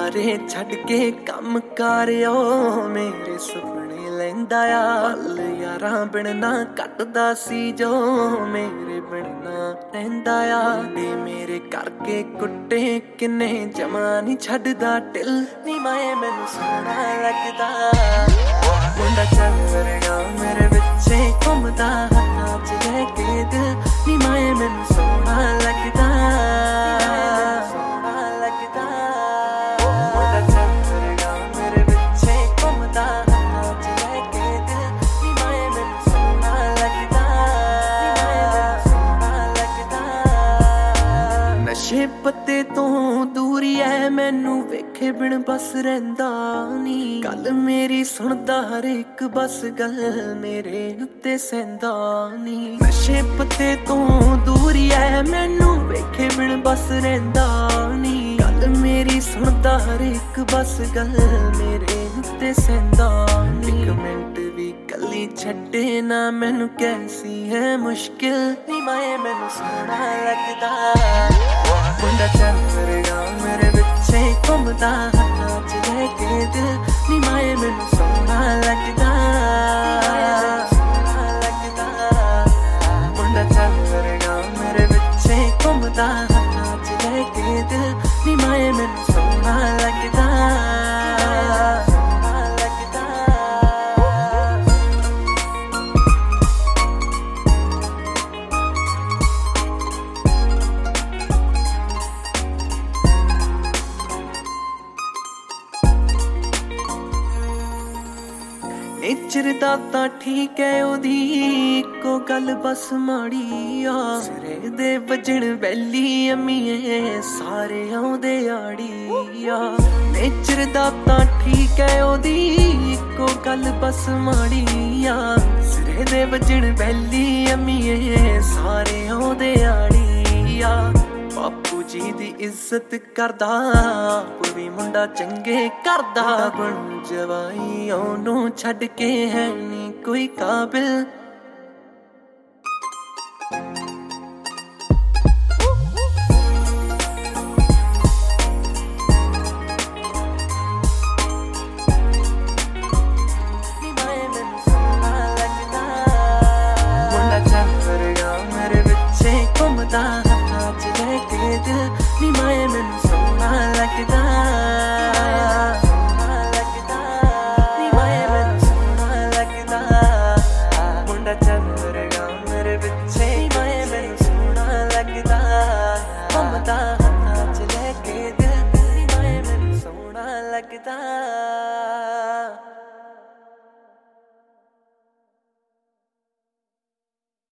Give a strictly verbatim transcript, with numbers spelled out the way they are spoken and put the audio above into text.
ਸਾਰੇ ਛੱਡ ਕੇ ਕੰਮ ਕਾਰਿਓ ਮੇਰੇ ਸੁਪਨੇ ਲੈਂਦਾ ਆ। ਪਲ ਯਾਰਾਂ ਬਿਨ ਨਾ ਕੱਟਦਾ ਸੀ ਜੋ ਮੇਰੇ ਬਿਨ ਨਾ ਰਹਿੰਦਾ ਆ। ਨੀ ਮੇਰੇ ਕਰਕੇ ਕੁੱਟੇ ਕਿੰਨੇ ਜਮਾ ਨੀ ਛੱਡਦਾ ਢਿੱਲ ਨੀ ਮਾਏ ਮੈਨੂੰ ਸੋਹਣਾ ਲੱਗਦਾ। ਮੁੰਡਾ ਚੱਲ ਵਰਗਾ ਮੇਰੇ ਪਿੱਛੇ ਘੁੰਮਦਾ ਹੱਥਾਂ ਚ ਲੈ ਕੇ ਦਿਲ ਨੀ ਮਾਏ ਮੈਨੂੰ ਸੋਹਣਾ ਲੱਗਦਾ। ਨਸ਼ੇ ਪੱਤੇ ਤੋਂ ਦੂਰੀ ਐ ਮੈਨੂੰ ਵੇਖੇ ਬਿਨ ਬਸ ਰਹਿੰਦਾ ਨੀ। ਗੱਲ ਮੇਰੀ ਸੁਣਦਾ ਹਰ ਇੱਕ ਬਸ ਗੱਲ ਮੇਰੇ ਉੱਤੇ ਸਹਿੰਦਾ ਨੀ। ਨਸ਼ੇ ਪੱਤੇ ਤੋਂ ਦੂਰੀ ਐ ਮੈਨੂੰ ਵੇਖੇ ਬਿਨ ਬਸ ਰਹਿੰਦਾ ਨੀ। ਗੱਲ ਮੇਰੀ ਸੁਣਦਾ ਹਰ ਇੱਕ ਬਸ ਗੱਲ ਮੇਰੇ ਉੱਤੇ ਸਹਿੰਦਾ ਨੀ। ਇੱਕ ਮਿੰਟ ਵੀ ਕੱਲੀ ਛੱਡੇ ਨਾ ਮੈਨੂੰ ਕੈਸੀ ਹੈ ਮੁਸ਼ਕਿਲ ਨੀ ਮਾਏ ਮੈਨੂੰ ਸੋਹਣਾ ਲੱਗਦਾ। ਮੁੰਡਾ ਚੱਲ ਵਰਗਾ ਮੇਰੇ ਪਿੱਛੇ ਘੁੰਮਦਾ ਹੱਥਾਂ ਚ ਲੈ ਕੇ ਦਿਲ ਨੀ ਮਾਏ ਮੈਨੂੰ ਸੋਹਣਾ ਲੱਗਦਾ। ਮੁੰਡਾ ਚੱਲ ਵਰਗਾ ਮੇਰੇ ਪਿੱਛੇ ਘੁੰਮਦਾ ਹੱਥਾਂ ਚ ਲੈ ਕੇ ਦਿਲ ਨੀ ਮਾਏ ਮੈਨੂੰ ਸੋਹਣਾ ਲੱਗਦਾ। ਨੇਚਰ ਦਾ ਤਾਂ ਠੀਕ ਐ ਉਹਦੀ ਇੱਕੋ ਗੱਲ ਬਸ ਮਾੜੀ ਆ। ਸਿਰੇ ਦੇ ਵੱਜਣ ਵੈਲੀ ਅਮੀਏ ਸਾਰੇ ਆਉਂਦੇ ਆੜੀ ਆ। ਨੇਚਰ ਦਾ ਤਾਂ ਠੀਕ ਐ ਉਹਦੀ ਇੱਕੋ ਗੱਲ ਬਸ ਮਾੜੀ ਆ। ਸਿਰੇ ਦੇ ਵੱਜਣ ਵੈਲੀ ਅਮੀਏ ਸਾਰੇ ਆਉਂਦੇ ਆੜੀ ਆ। ਬਾਪੂ ਜੀ ਦੀ ਇੱਜ਼ਤ ਕਰਦਾ ਆਪ ਵੀ ਮੁੰਡਾ ਚੰਗੇ ਕਰਦਾ। ਬਣ ਜਵਾਈ ਉਹਨੂੰ ਛੱਡ ਕੇ ਹੈ ਨੀ ਕੋਈ ਕਾਬਿਲ। ਮੁੰਡਾ ਚੱਲ ਵਰਗਾ ਮੇਰੇ ਪਿੱਛੇ ਘੁੰਮਦਾ ਹੱਥਾਂ ਚ ਲੈ ਕੇ ਦਿਲ ਨੀ ਮਾਏ ਮੈਨੂੰ ਸੋਹਣਾ ਲੱਗਦਾ। ਨੀ ਮਾਏ ਮੈਨੂੰ ਸੋਹਣਾ ਲੱਗਦਾ। ਮੁੰਡਾ ਚੱਲ ਵਰਗਾ ਮੇਰੇ ਪਿੱਛੇ ਮਾਏ ਮੈਨੂੰ ਸੋਹਣਾ ਲੱਗਦਾ। ਘੁੰਮਦਾ ਹੱਥਾਂ ਚ ਲੈ ਕੇ ਦਿਲ ਨੀ ਮਾਏ ਮੈਨੂੰ ਸੋਹਣਾ ਲੱਗਦਾ।